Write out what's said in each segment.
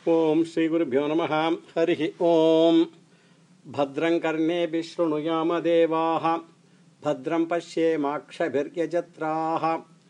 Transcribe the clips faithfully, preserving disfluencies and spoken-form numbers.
ओम श्री गुरुभ्यो नमः। हरि ओम। भद्रं कर्णेभिः शृणुयाम देवाः, भद्रं पश्येमाक्षभिर्यजत्राः,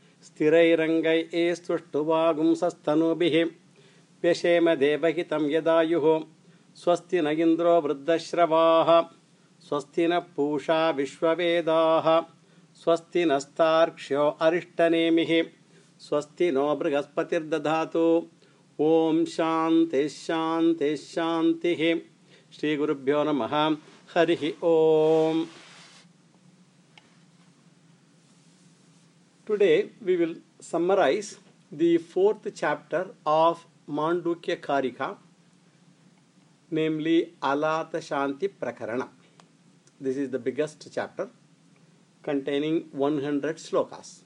स्थिरैरङ्गैस्तुष्टुवागुंसस्तनूभिः, व्यशेम देवहितं यदायुः। स्वस्ति न इन्द्रो वृद्धश्रवाः, स्वस्ति न पूषा विश्ववेदाः, स्वस्ति नस्तार्क्ष्यो अरिष्टनेमिः, स्वस्ति नो बृहस्पतिर्दधातु। ओम शांति शांति शांति। श्री गुरुभ्यो नमः। हरि ओम। Today we will summarize the fourth chapter of Mandukya Karika, namely Alata Shanti Prakarana. This is the biggest chapter containing one hundred slokas.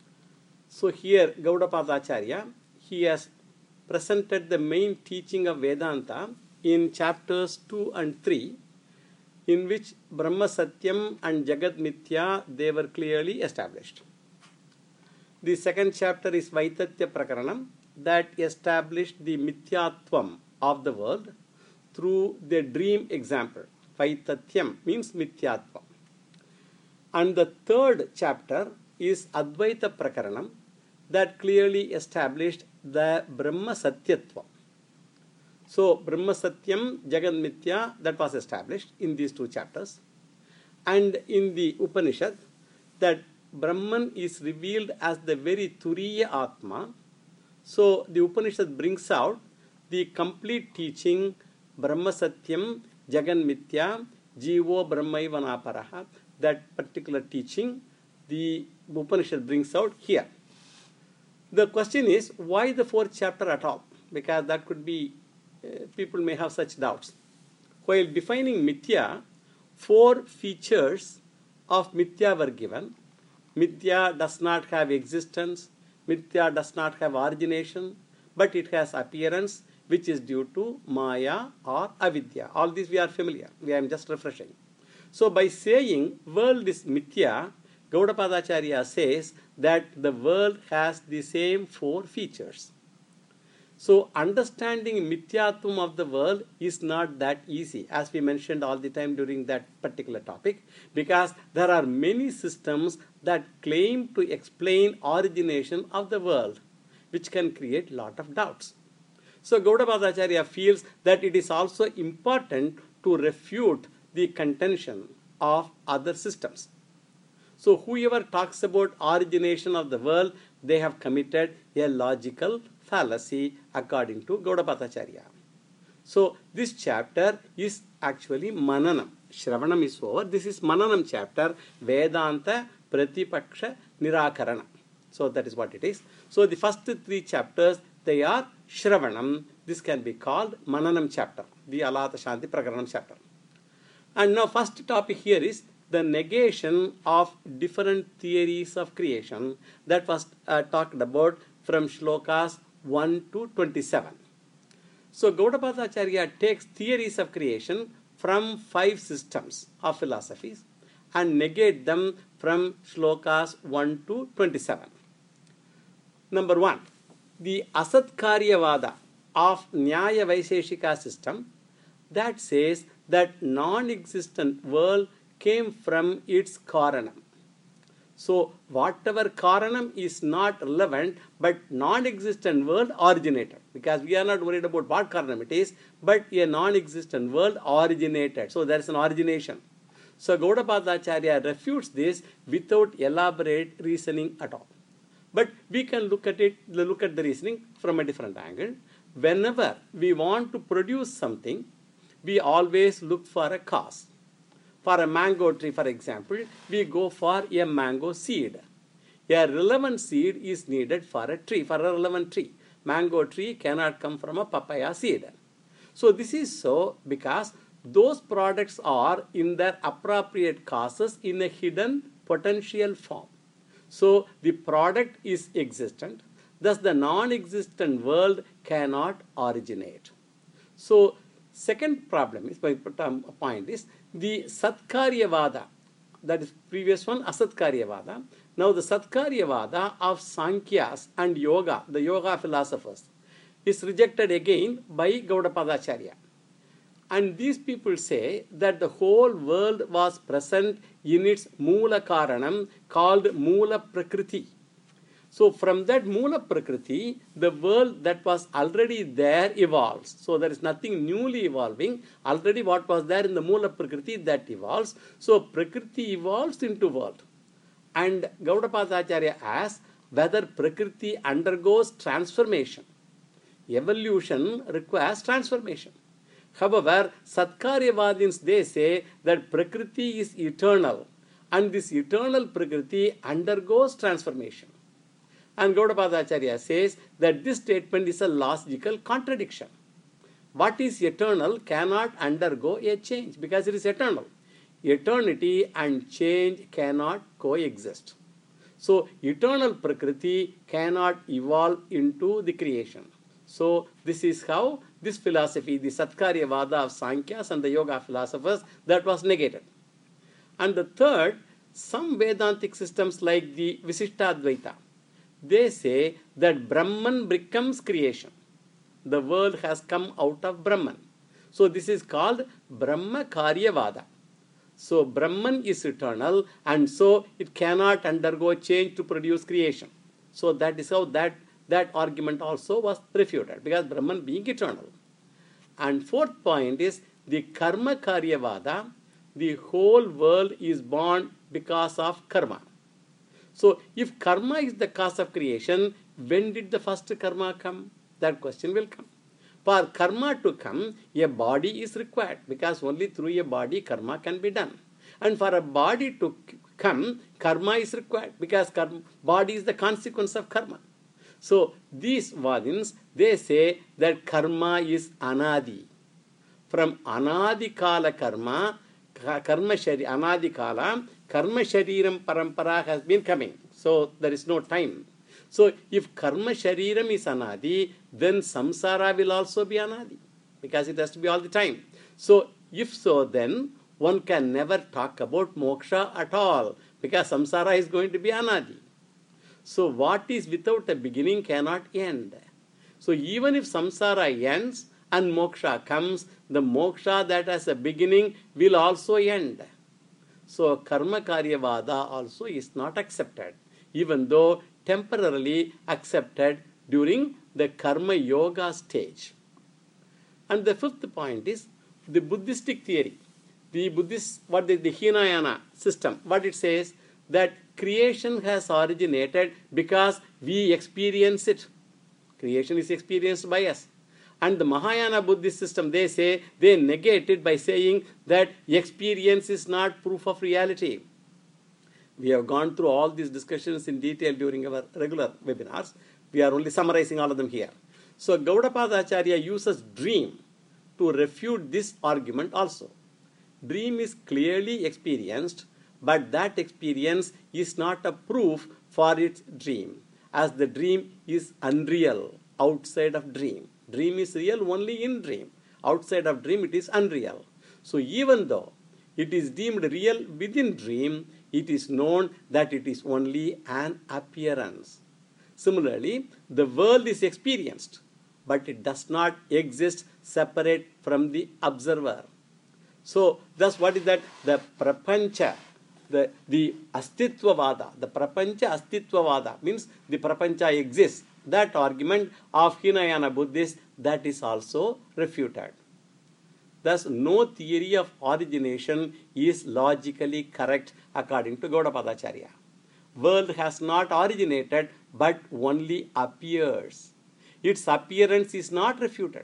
So here Gaudapada Acharya, he has presented the main teaching of Vedanta in chapters two and three, in which Brahma Satyam and Jagat Mithya, they were clearly established. The second chapter is Vaitatya Prakaranam, that established the Mithyatvam of the world through the dream example. Vaitatyam means Mithyatvam. And the third chapter is Advaita Prakaranam, that clearly established the Brahma Satyatva. So, Brahma Satyam, Jagat Mithya, that was established in these two chapters. And in the Upanishad, that Brahman is revealed as the very Turiya Atma. So, the Upanishad brings out the complete teaching, Brahma Satyam, Jagat Mithya, Jivo Brahmaivanaparaha. That particular teaching, the Upanishad brings out here. The question is, why the fourth chapter at all? Because that could be, uh, people may have such doubts. While defining Mithya, four features of Mithya were given. Mithya does not have existence, Mithya does not have origination, but it has appearance, which is due to Maya or Avidya. All these we are familiar. We are just refreshing. So by saying world is Mithya, Gaudapada Acharya says that the world has the same four features. So understanding Mithyatvam of the world is not that easy, as we mentioned all the time during that particular topic, because there are many systems that claim to explain origination of the world, which can create a lot of doubts. So Gaudapada Acharya feels that it is also important to refute the contention of other systems. So whoever talks about origination of the world, they have committed a logical fallacy according to Gaudapada Acharya. So this chapter is actually Mananam. Shravanam is over. This is Mananam chapter, Vedanta Pratipaksha Nirakarana. So that is what it is. So the first three chapters, they are Shravanam. This can be called Mananam chapter, the Alata Shanti Prakaranam chapter. And now first topic here is the negation of different theories of creation that was uh, talked about from shlokas one to twenty-seven. So Gaudapada Acharya takes theories of creation from five systems of philosophies and negate them from shlokas one to twenty-seven. Number one, the Asatkaryavada of Nyaya Vaiseshika system that says that non-existent world came from its Karanam. So, whatever Karanam is not relevant, but non-existent world originated. Because we are not worried about what Karanam it is, but a non-existent world originated. So, there is an origination. So, Gaudapada Acharya refutes this without elaborate reasoning at all. But we can look at it, look at the reasoning from a different angle. Whenever we want to produce something, we always look for a cause. For a mango tree, for example, we go for a mango seed. A relevant seed is needed for a tree, for a relevant tree. Mango tree cannot come from a papaya seed. So this is so because those products are in their appropriate causes in a hidden potential form. So the product is existent, thus the non-existent world cannot originate. So second problem is, my point is, the Satkaryavada, that is previous one Asatkaryavada. Now the Satkaryavada of Sankhyas and Yoga, the Yoga philosophers, is rejected again by Gaudapadacharya. And these people say that the whole world was present in its Moola Karanam called Moola Prakriti. So from that Moola Prakriti, the world that was already there evolves. So there is nothing newly evolving. Already what was there in the Moola Prakriti, that evolves. So Prakriti evolves into world. And Gaudapadacharya asks whether Prakriti undergoes transformation. Evolution requires transformation. However, Satkaryavadins, they say that Prakriti is eternal, and this eternal Prakriti undergoes transformation. And Gaudapadacharya says that this statement is a logical contradiction. What is eternal cannot undergo a change because it is eternal. Eternity and change cannot coexist. So, eternal Prakriti cannot evolve into the creation. So, this is how this philosophy, the Satkaryavada of Sankhya's and the Yoga philosophers, that was negated. And the third, some Vedantic systems like the Visishtadvaita, they say that Brahman becomes creation. The world has come out of Brahman. So, this is called Brahma Karyavada. So, Brahman is eternal and so it cannot undergo change to produce creation. So, that is how that That argument also was refuted because Brahman being eternal. And fourth point is the Karma Karyavada. The whole world is born because of karma. So, if karma is the cause of creation, when did the first karma come? That question will come. For karma to come, a body is required because only through a body karma can be done. And for a body to come, karma is required because karma, body is the consequence of karma. So, these Vadins, they say that karma is anadi. From anadi kala karma, karma shari, anadi kala, karma shariram parampara has been coming. So, there is no time. So, if karma shariram is anadi, then samsara will also be anadi because it has to be all the time. So, if so, then one can never talk about moksha at all because samsara is going to be anadi. So, what is without a beginning cannot end. So, even if samsara ends and moksha comes, the moksha that has a beginning will also end. So, karma karyavada also is not accepted, even though temporarily accepted during the karma yoga stage. And the fifth point is the Buddhistic theory. The Buddhist, what is the Hinayana system, what it says, that creation has originated because we experience it. Creation is experienced by us. And the Mahayana Buddhist system, they say, they negate it by saying that experience is not proof of reality. We have gone through all these discussions in detail during our regular webinars. We are only summarizing all of them here. So Gaudapadacharya uses dream to refute this argument also. Dream is clearly experienced, but that experience is not a proof for its dream, as the dream is unreal outside of dream. Dream is real only in dream. Outside of dream, it is unreal. So even though it is deemed real within dream, it is known that it is only an appearance. Similarly, the world is experienced, but it does not exist separate from the observer. So, thus what is that? The prapancha, the, the astitvavada, the prapancha astitvavada means the prapancha exists. That argument of Hinayana Buddhists, that is also refuted. Thus, no theory of origination is logically correct according to Gaudapadacharya. World has not originated but only appears. Its appearance is not refuted.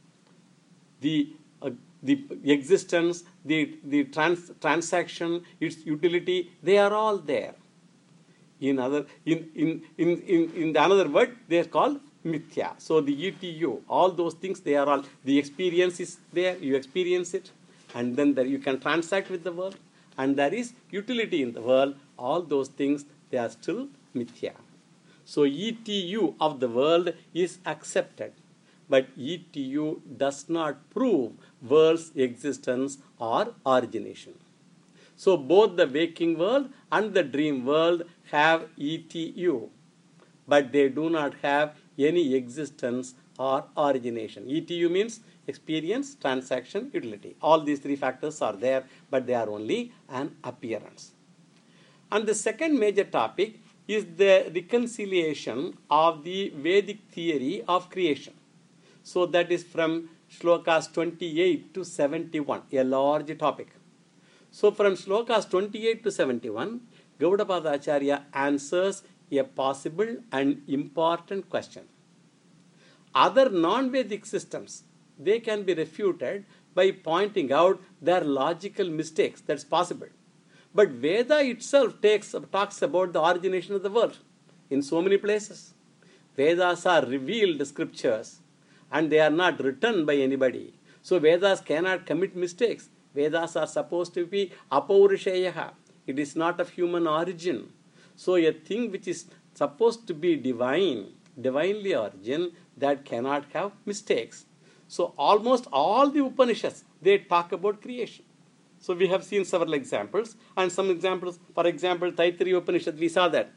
The uh, the existence, the, the trans, transaction, its utility, they are all there. In other, in, in, in, in, in the another word, they are called mithya. So the E T U, all those things, they are all, the experience is there, you experience it, and then there you can transact with the world, and there is utility in the world, all those things, they are still mithya. So E T U of the world is accepted, but E T U does not prove world's existence or origination. So both the waking world and the dream world have E T U, but they do not have any existence or origination. E T U means experience, transaction, utility. All these three factors are there, but they are only an appearance. And the second major topic is the reconciliation of the Vedic theory of creation. So that is from shlokas twenty-eight to seventy-one, a large topic. So from shlokas twenty-eight to seventy-one, Gaudapada Acharya answers a possible and important question. Other non-Vedic systems, they can be refuted by pointing out their logical mistakes. That's possible. But Veda itself takes, talks about the origination of the world in so many places. Vedas are revealed scriptures and they are not written by anybody. So Vedas cannot commit mistakes. Vedas are supposed to be apaurisheyaha. It is not of human origin. So a thing which is supposed to be divine, divinely origin, that cannot have mistakes. So almost all the Upanishads, they talk about creation. So we have seen several examples, and some examples, for example, Taittiriya Upanishad, we saw that.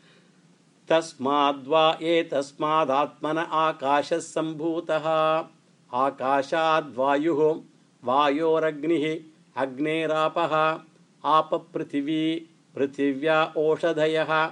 Tasmadva etasmad atmana akashas sambhutaha akashad vayuho vayoragnihi agneraapaha apa prithvi prithivya oshadhayaha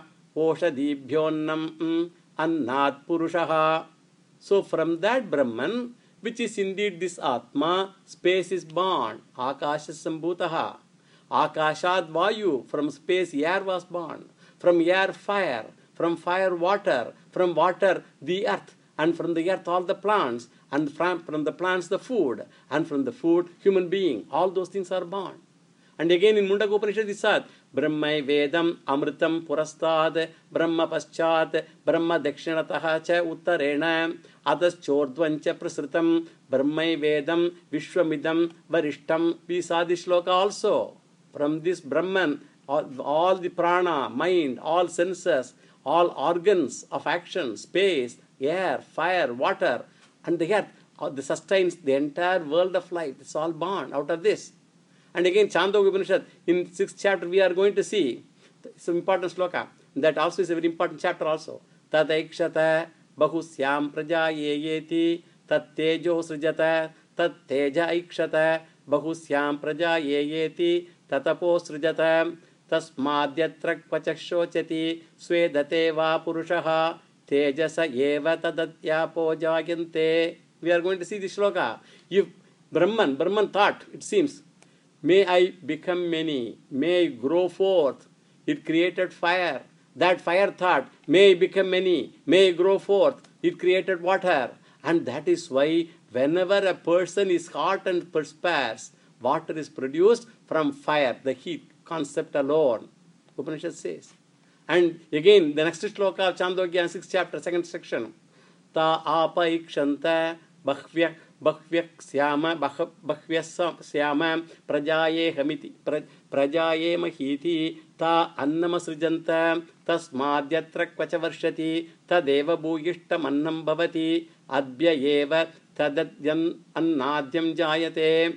oshadibhyonnam annat purushaha. So from that Brahman, which is indeed this Atma, space is born. Akasha sambhutaha. Akashad vayu, from space air was born. From air fire. From fire water. From water the earth. And from the earth all the plants. And from, from the plants the food. And from the food human being. All those things are born. And again in Mundaka Upanishad it said, Brahmai Vedam Amritam Purastad Brahma Paschat Brahma Dakshinataha Cha Uttarena Adas Chordvancha Prasritam Brahmai Vedam Vishwamidam Varishtam. We saw this shloka also. From this Brahman, all, all the prana, mind, all senses, all organs of action, space, air, fire, water, and the earth, the sustains the entire world of life. It's all born out of this. And again, Chandogya Upanishad, in sixth chapter, we are going to see some important shloka. That also is a very important chapter also. Tadaikshata bahusyam prajayeyeti tat tejo srijata tat teja ikshata bahusyam prajayeyeti tatapo srijata tasmadyatra kvachakshochati swedate va purushaha tejasa eva tadatyapo jayante. We are going to see this shloka. If Brahman, Brahman thought, it seems, may I become many, may I grow forth. It created fire. That fire thought, may I become many, may I grow forth. It created water. And that is why whenever a person is hot and perspires, water is produced from fire, the heat concept alone. Upanishad says. And again, the next shloka of Chandogya, sixth chapter, second section. Ta apa ikshanta bhvya bhvyak syama bhvyas syama prajaye hamiti prajaye mahiti ta annam srijanta tasmadyatra kvacha varshati tadeva bhuyishtam annam bhavati adbya eva tadadyan annadyam jayate.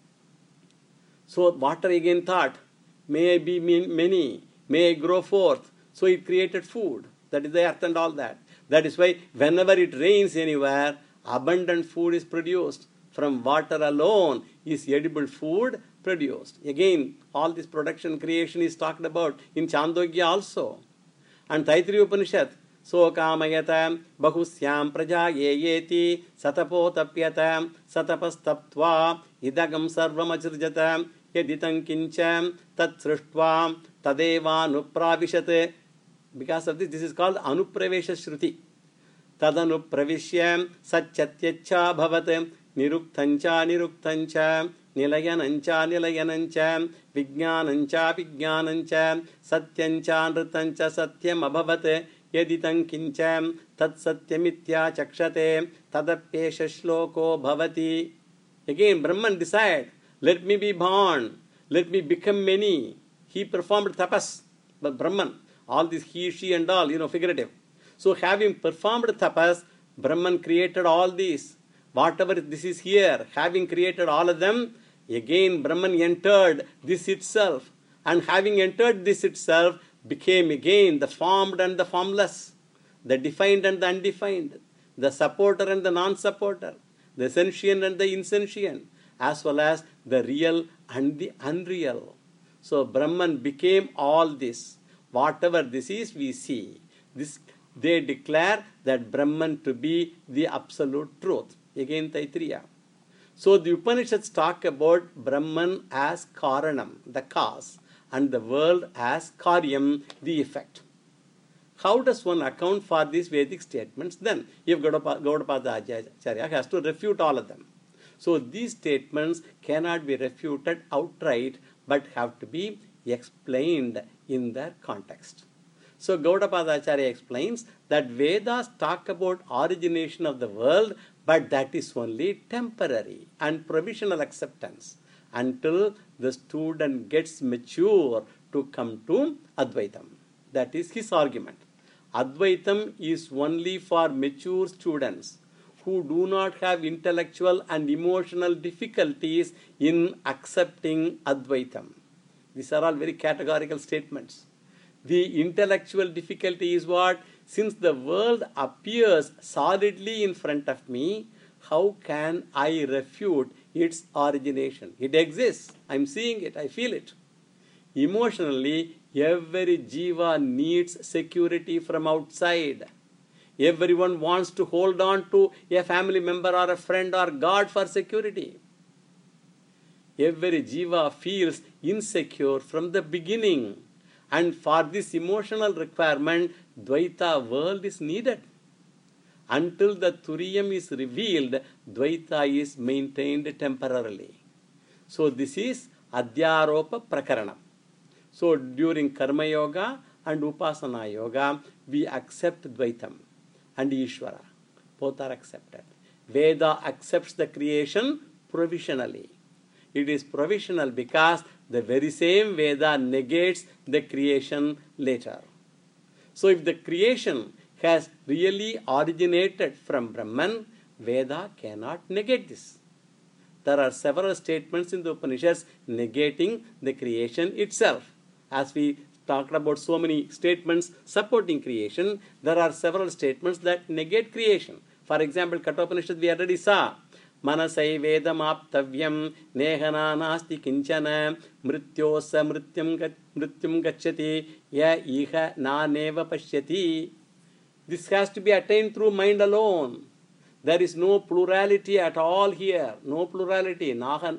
So water again thought, may I be many, may I grow forth. So it created food. That is the earth and all that. That is why whenever it rains anywhere, abundant food is produced. From water alone is edible food produced. Again, all this production creation is talked about in Chandogya also. And Taittiriya Upanishad, so kamayata bahusyam prajayeyeti satapo tapyata satapastaptva idagam sarvam ajrjata yeditam kincham tat srishtva tadeva anupravishat. Because of this, this is called anupravesha shruti. Tadanu pravishyam satchatyacha bhavat niruktancha niruktancha nilayanancha nilayanancha vijnanancha vijnanancha satyancha nritancha satyam abhavat yeditam kincham tat satyamitya chakshate tadapesha shloko bhavati. Again, Brahman decided, let me be born, let me become many. He performed tapas, but Brahman, all this he, she and all, you know, figurative. So having performed tapas, Brahman created all these. Whatever this is here, having created all of them, again Brahman entered this itself. And having entered this itself, became again the formed and the formless, the defined and the undefined, the supporter and the non-supporter, the sentient and the insentient, as well as the real and the unreal. So Brahman became all this. Whatever this is, we see. This they declare that Brahman to be the absolute truth. Again, Taittiriya. So the Upanishads talk about Brahman as Karanam, the cause, and the world as Karyam, the effect. How does one account for these Vedic statements then? If Gaudapada Acharya has to refute all of them. So these statements cannot be refuted outright, but have to be explained in their context. So Gaudapada Acharya explains that Vedas talk about origination of the world, but that is only temporary and provisional acceptance until the student gets mature to come to Advaitam. That is his argument. Advaitam is only for mature students who do not have intellectual and emotional difficulties in accepting Advaitam. These are all very categorical statements. The intellectual difficulty is what? Since the world appears solidly in front of me, how can I refute its origination? It exists. I'm seeing it. I feel it. Emotionally, every jiva needs security from outside. Everyone wants to hold on to a family member or a friend or God for security. Every jiva feels insecure from the beginning. And for this emotional requirement, Dvaita world is needed. Until the Turiyam is revealed, Dvaita is maintained temporarily. So this is Adhyaropa Prakaranam. So during Karma Yoga and Upasana Yoga, we accept Dvaitam and Ishvara. Both are accepted. Veda accepts the creation provisionally. It is provisional because the very same Veda negates the creation later. So if the creation has really originated from Brahman, Veda cannot negate this. There are several statements in the Upanishads negating the creation itself. As we talked about so many statements supporting creation, there are several statements that negate creation. For example, Kathopanishad we already saw. Manasai vedam aptavyam nehana nasti kinchana mrityosa mrityam mrityam gacchati ya iha na neva pashyati. This has to be attained through mind alone. There is no plurality at all here. No plurality. Nehana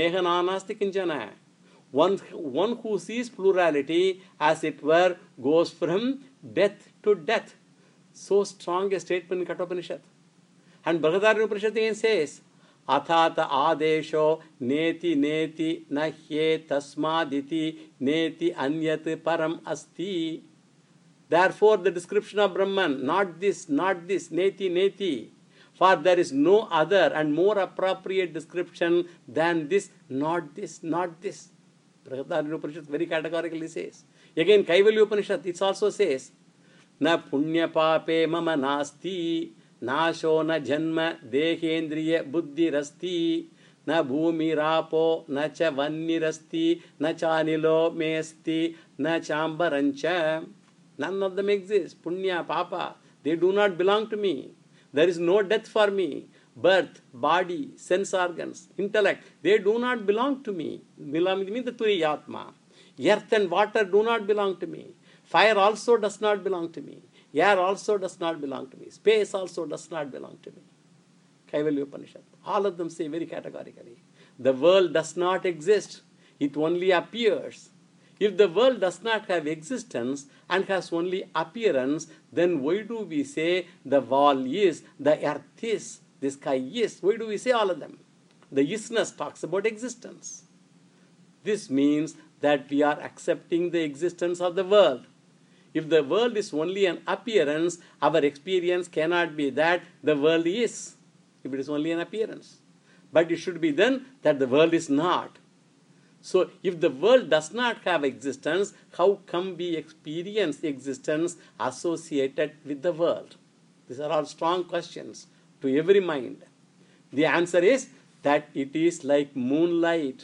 nasti kinchana. One, one who sees plurality, as it were, goes from death to death. So strong a statement in Kathopanishad. And Brihadaranyaka Upanishad again says, Athata adesho neti neti nahye tasmaditi neti anyat param asti. Therefore the description of Brahman, not this, not this, neti neti. For there is no other and more appropriate description than this, not this, not this. Brihadaranyaka Upanishad very categorically says. Again, Kaivalya Upanishad, it also says, Na punya pape mama nasti, nasho na janma dehendriya buddhi rasti, na bhumi rapo, na cha vanni rasti, na chanilo mesti, na chambarancha. None of them exist. Punya, papa, they do not belong to me. There is no death for me. Birth, body, sense organs, intellect, they do not belong to me. Belong to me, the Turiyatma. Earth and water do not belong to me. Fire also does not belong to me. Air also does not belong to me. Space also does not belong to me. Kaivalya Upanishad. All of them say very categorically. The world does not exist. It only appears. If the world does not have existence and has only appearance, then why do we say the wall is, the earth is, the sky is? Why do we say all of them? The isness talks about existence. This means that we are accepting the existence of the world. If the world is only an appearance, our experience cannot be that the world is, if it is only an appearance. But it should be then that the world is not. So, if the world does not have existence, how come we experience existence associated with the world? These are all strong questions to every mind. The answer is that it is like moonlight.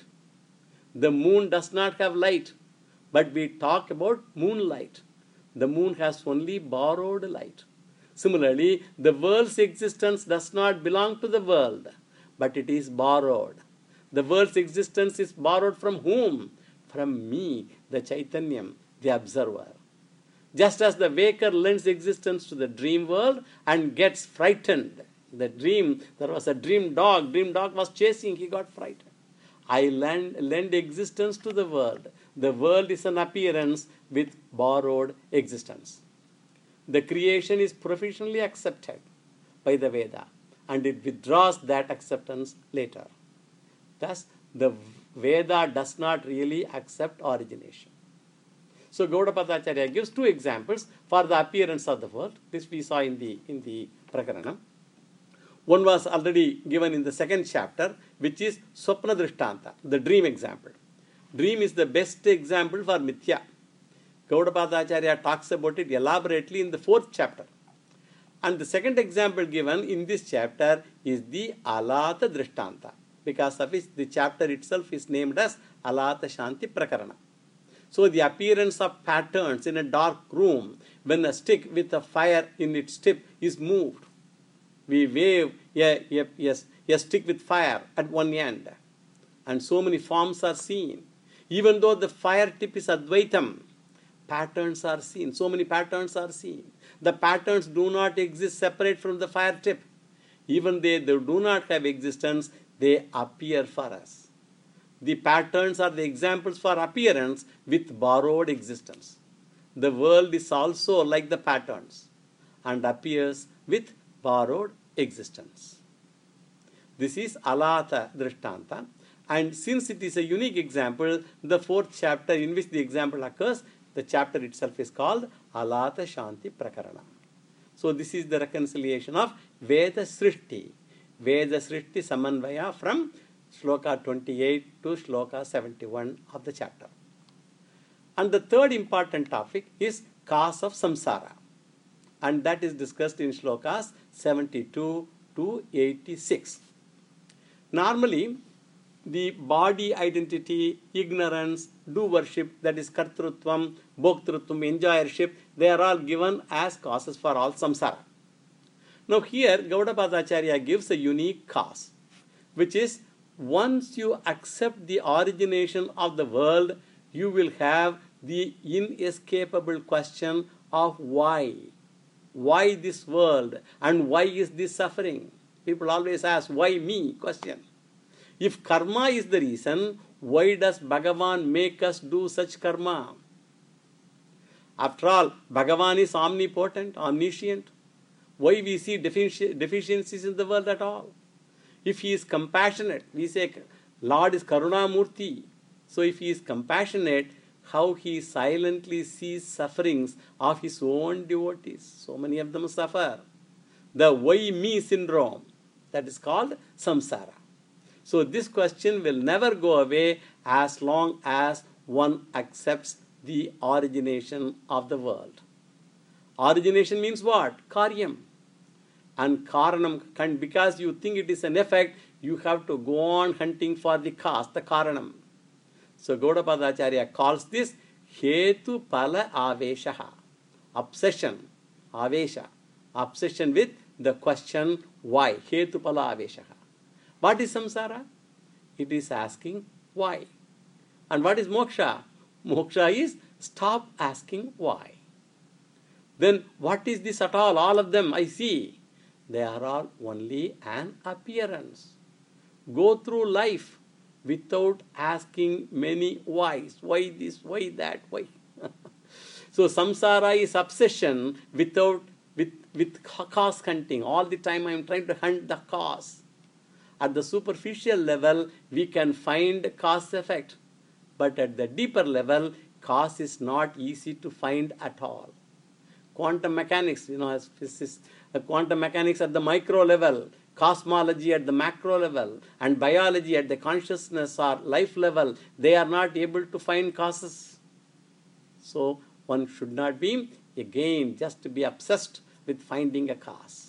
The moon does not have light, but we talk about moonlight. The moon has only borrowed light. Similarly, the world's existence does not belong to the world, but it is borrowed. The world's existence is borrowed from whom? From me, the Chaitanyam, the observer. Just as the waker lends existence to the dream world and gets frightened. The dream, there was a dream dog, dream dog was chasing, he got frightened. I lend, lend existence to the world. The world is an appearance with borrowed existence. The creation is provisionally accepted by the Veda, and it withdraws that acceptance later. Thus, the Veda does not really accept origination. So Gaudapada gives two examples for the appearance of the world. This we saw in the, in the Prakaranam. One was already given in the second chapter, which is Swapna Drishtanta, the dream example. Dream is the best example for Mithya. Gaudapada talks about it elaborately in the fourth chapter. And the second example given in this chapter is the Alata Drishtanta, because of which the chapter itself is named as Alata Shanti Prakarana. So the appearance of patterns in a dark room when a stick with a fire in its tip is moved. We wave a, a, a, a stick with fire at one end, and so many forms are seen. Even though the fire tip is Advaitam, patterns are seen. So many patterns are seen. The patterns do not exist separate from the fire tip. Even they, they do not have existence, they appear for us. The patterns are the examples for appearance with borrowed existence. The world is also like the patterns and appears with borrowed existence. This is Alata Drishtanta, and since it is a unique example, the fourth chapter in which the example occurs, the chapter itself is called Alata Shanti Prakarana. So this is the reconciliation of Veda Srishti, Veda Srishti Samanvaya from Shloka twenty-eight to Shloka seventy-one of the chapter. And the third important topic is cause of samsara, and that is discussed in Shlokas seventy-two to eighty-six. Normally, the body identity, ignorance, do worship, that is kartrutvam, bhoktrutvam, enjoyership, they are all given as causes for all samsara. Now here, Gaudapada gives a unique cause, which is once you accept the origination of the world, you will have the inescapable question of why. Why this world and why is this suffering? People always ask, why me? Question. If karma is the reason, why does Bhagavan make us do such karma? After all, Bhagavan is omnipotent, omniscient. Why we see defici- deficiencies in the world at all? If he is compassionate, we say Lord is Karuna Murti. So if he is compassionate, how he silently sees sufferings of his own devotees. So many of them suffer. The why me syndrome, that is called samsara. So this question will never go away as long as one accepts the origination of the world. Origination means what? Karyam. And karanam, and because you think it is an effect, you have to go on hunting for the cause, the karanam. So Gaudapada calls this hetu pala aveshaha, obsession, avesha, obsession with the question why, hetu pala aveshaha. What is samsara? It is asking why. And what is moksha? Moksha is stop asking why. Then what is this at all? All of them I see. They are all only an appearance. Go through life without asking many whys. Why this, why that, why? So samsara is obsession without with, with cause hunting. All the time I am trying to hunt the cause. At the superficial level, we can find cause effect. But at the deeper level, cause is not easy to find at all. Quantum mechanics, you know, as physicists, quantum mechanics at the micro level, cosmology at the macro level, and biology at the consciousness or life level, they are not able to find causes. So one should not be, again, just to be obsessed with finding a cause.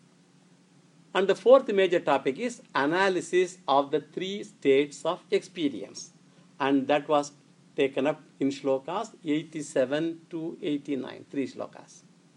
And the fourth major topic is analysis of the three states of experience. And that was taken up in shlokas eighty-seven to eighty-nine, three shlokas.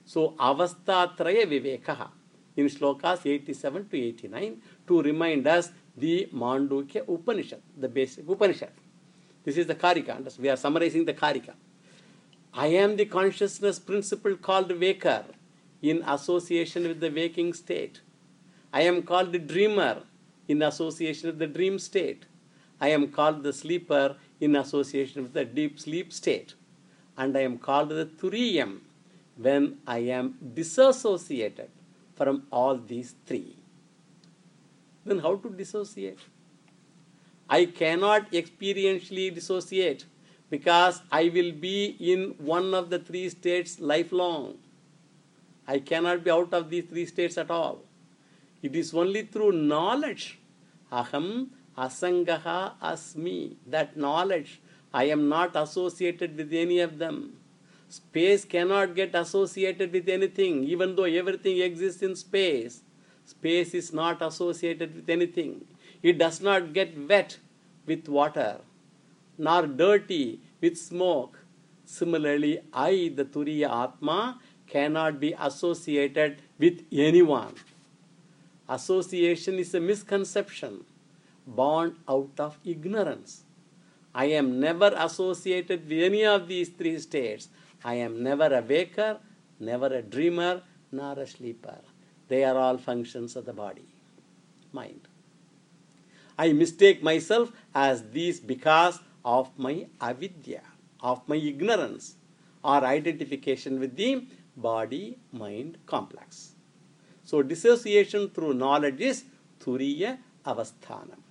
So, avastatraya vivekaha in shlokas eighty-seven to eighty-nine to remind us the Mandukya Upanishad, the basic Upanishad. This is the Karika. We are summarizing the Karika. I am the consciousness principle called waker in association with the waking state. I am called the dreamer in association with the dream state. I am called the sleeper in association with the deep sleep state. And I am called the Turiyam when I am disassociated from all these three. Then how to dissociate? I cannot experientially dissociate because I will be in one of the three states lifelong. I cannot be out of these three states at all. It is only through knowledge. Aham asangaha asmi. That knowledge. I am not associated with any of them. Space cannot get associated with anything, even though everything exists in space. Space is not associated with anything. It does not get wet with water, nor dirty with smoke. Similarly, I, the Turiya Atma, cannot be associated with anyone. Association is a misconception born out of ignorance. I am never associated with any of these three states. I am never a waker, never a dreamer, nor a sleeper. They are all functions of the body, mind. I mistake myself as these because of my avidya, of my ignorance, or identification with the body-mind complex. So dissociation through knowledge is Turiya Avasthanam.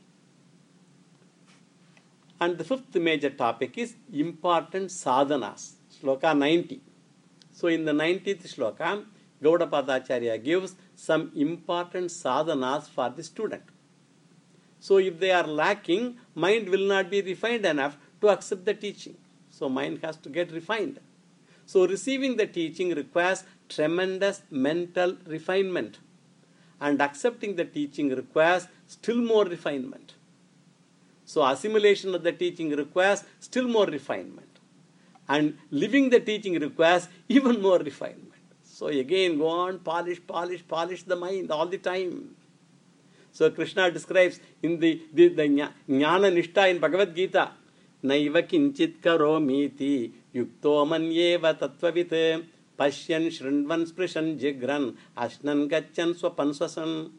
And the fifth major topic is important sadhanas, Shloka ninety. So in the ninetieth Shloka, Gaudapada Acharya gives some important sadhanas for the student. So if they are lacking, mind will not be refined enough to accept the teaching. So mind has to get refined. So receiving the teaching requires tremendous mental refinement. And accepting the teaching requires still more refinement. So assimilation of the teaching requires still more refinement. And living the teaching requires even more refinement. So again, go on, polish, polish, polish the mind all the time. So Krishna describes in the, the, the Jnana Nishta in Bhagavad Gita, Naiva kinchit karomiti yukto manyeva tattvavit pashyan shrindvan sprishan jigran ashnan gachan swapanswasan.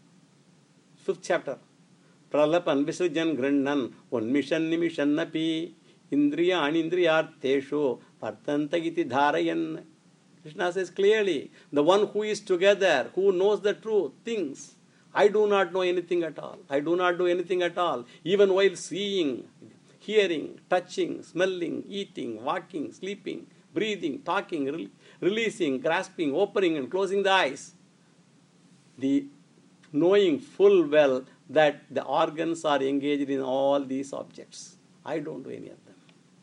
Fifth chapter. Pralapan visrijan grannan unmishan nimishan napi indriya anindriyartesho partanta iti dharayan. Krishna says clearly, the one who is together, who knows the truth, thinks, I do not know anything at all. I do not do anything at all. Even while seeing, hearing, touching, smelling, eating, walking, sleeping, breathing, talking, re- releasing, grasping, opening and closing the eyes. The knowing full well that the organs are engaged in all these objects. I don't do any of them.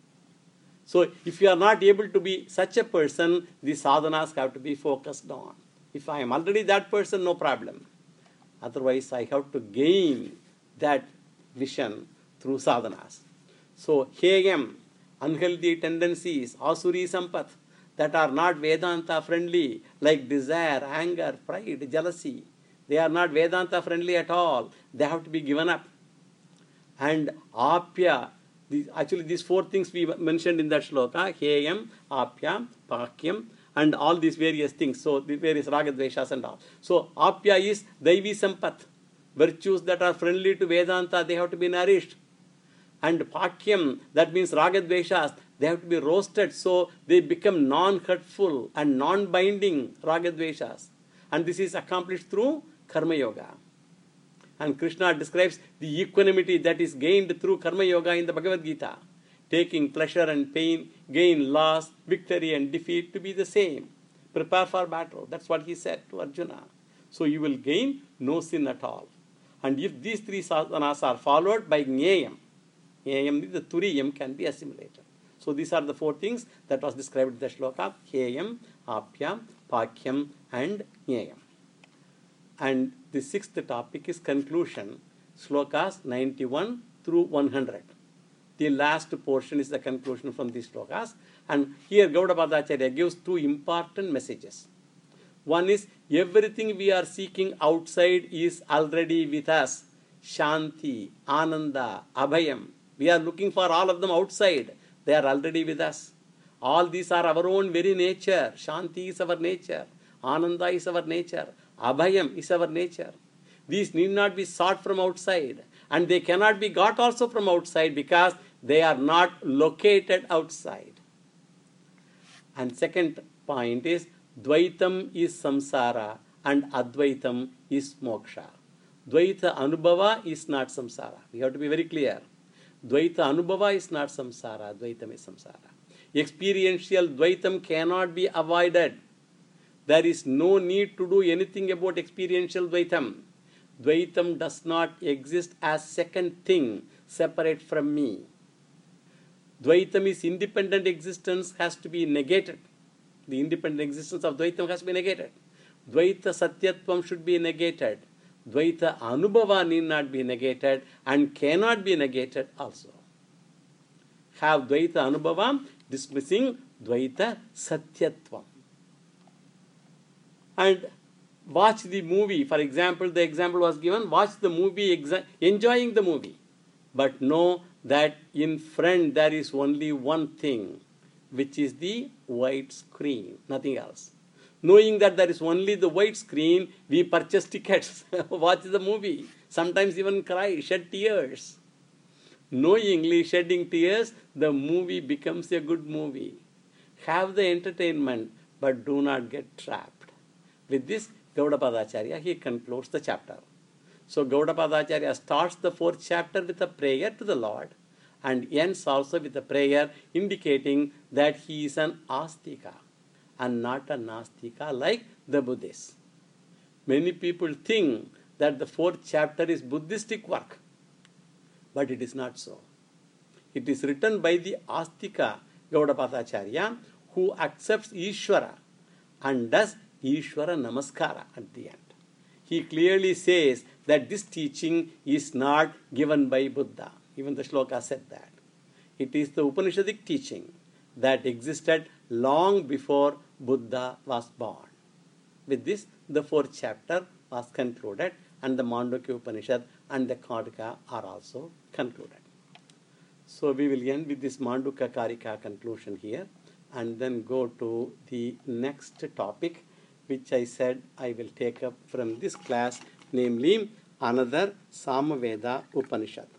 So if you are not able to be such a person, the sadhanas have to be focused on. If I am already that person, no problem. Otherwise, I have to gain that vision through sadhanas. So, heyam, unhealthy tendencies, asuri sampath, that are not Vedanta friendly, like desire, anger, pride, jealousy, they are not Vedanta friendly at all. They have to be given up. And apya, these, actually these four things we mentioned in that shloka, heyam, apya, pakyam, and all these various things. So the various ragadveshas and all. So apya is daivi sampath. Virtues that are friendly to Vedanta, they have to be nourished. And pakyam, that means ragadveshas, they have to be roasted so they become non-hurtful and non-binding ragadveshas. And this is accomplished through karma yoga. And Krishna describes the equanimity that is gained through karma yoga in the Bhagavad Gita. Taking pleasure and pain, gain, loss, victory and defeat to be the same. Prepare for battle. That's what he said to Arjuna. So you will gain no sin at all. And if these three sadhanas are followed by Jneyam, Jneyam, the Turiyam can be assimilated. So these are the four things that was described in the shloka, Heyam, Apya, Pakyam and Jneyam. And the sixth topic is conclusion, shlokas ninety-one through one hundred. The last portion is the conclusion from these slokas. And here Gaudapada Acharya gives two important messages. One is, everything we are seeking outside is already with us. Shanti, Ananda, Abhayam. We are looking for all of them outside. They are already with us. All these are our own very nature. Shanti is our nature. Ananda is our nature. Abhayam is our nature. These need not be sought from outside. And they cannot be got also from outside because they are not located outside. And second point is, Dvaitam is samsara and Advaitam is moksha. Dvaita Anubhava is not samsara. We have to be very clear. Dvaita Anubhava is not samsara. Dvaitam is samsara. Experiential Dvaitam cannot be avoided. There is no need to do anything about experiential Dvaitam. Dvaitam does not exist as second thing separate from me. Dvaitam is independent existence, has to be negated. The independent existence of Dvaitam has to be negated. Dvaita Satyatvam should be negated. Dvaita Anubhava need not be negated and cannot be negated also. Have Dvaita Anubhava dismissing Dvaita Satyatvam. And watch the movie. For example, the example was given, watch the movie, exa- enjoying the movie. But know that in front there is only one thing, which is the white screen, nothing else. Knowing that there is only the white screen, we purchase tickets, watch the movie, sometimes even cry, shed tears. Knowingly shedding tears, the movie becomes a good movie. Have the entertainment, but do not get trapped. With this, Gaudapada Acharya, he concludes the chapter. So Gaudapada Acharya starts the fourth chapter with a prayer to the Lord and ends also with a prayer indicating that he is an astika and not a nastika like the Buddhists. Many people think that the fourth chapter is Buddhistic work, but it is not so. It is written by the astika Gaudapada Acharya who accepts Ishvara and does Ishvara Namaskara at the end. He clearly says that this teaching is not given by Buddha. Even the shloka said that. It is the Upanishadic teaching that existed long before Buddha was born. With this, the fourth chapter was concluded and the Mandukya Upanishad and the Karika are also concluded. So we will end with this Mandukya Karika conclusion here and then go to the next topic, which I said I will take up from this class, namely another Samaveda Upanishad.